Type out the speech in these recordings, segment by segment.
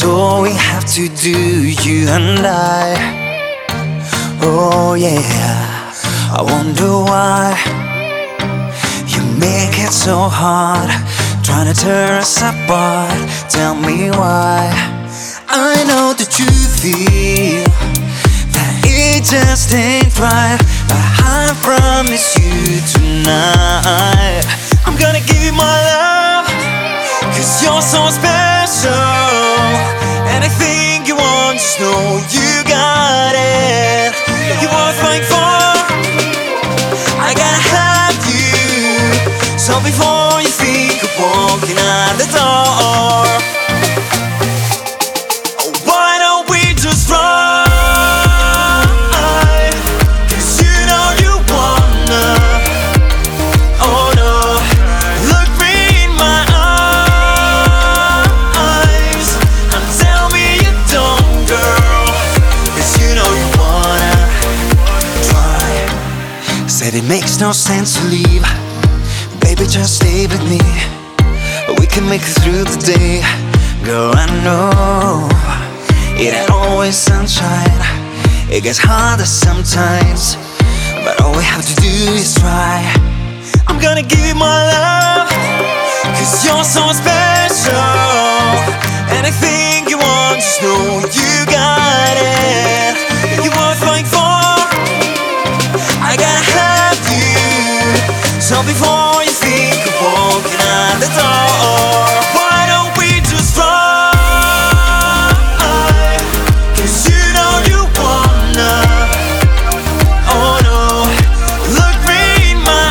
It's all we have to do, you and I. Oh yeah, I wonder why you make it so hard, trying to tear us apart. Tell me why. I know that you feel that it just ain't right, but I promise you tonight I'm gonna give you my love, 'cause you're so special. Anything you want, just know you got it. You're worth fighting for. I gotta have you, so before you think of walking out the door, why don't we just run? 'Cause you know you wanna. Oh no, look me in my eyes and tell me you don't, girl. 'Cause you know you wanna try. Said it makes no sense to leave, baby, just stay with me. We can make it through the day. Girl, I know it ain't always sunshine. It gets harder sometimes, but all we have to do is try. I'm gonna give you my love, 'cause you're so special. Anything you want, just know you got it. You're worth fighting for. I gotta have you, so before you think of walking out the door, why don't we just run? 'Cause you know you wanna. Oh no, look me in my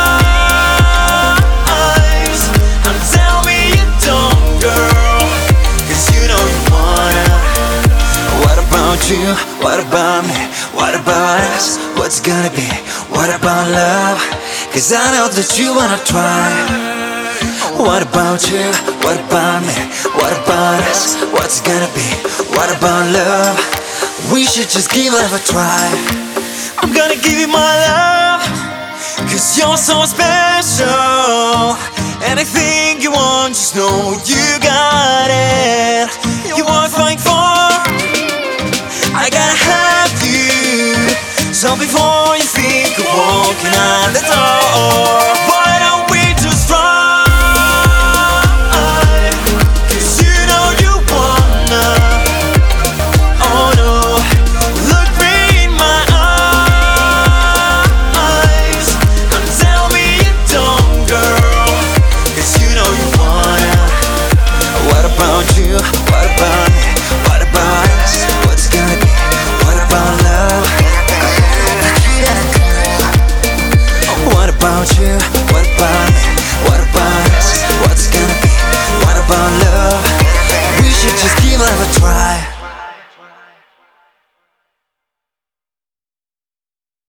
eyes and tell me you don't, girl. 'Cause you know you wanna. What about you? What about me? What about us? What's it gonna be? What about love? 'Cause I know that you wanna try. What about you? What about me? What about us? What's it gonna be? What about love? We should just give love a try. I'm gonna give you my love, 'cause you're so special. Anything you want, just know you got it. You're worth fighting for. I gotta have you, so before you think of walking out the door,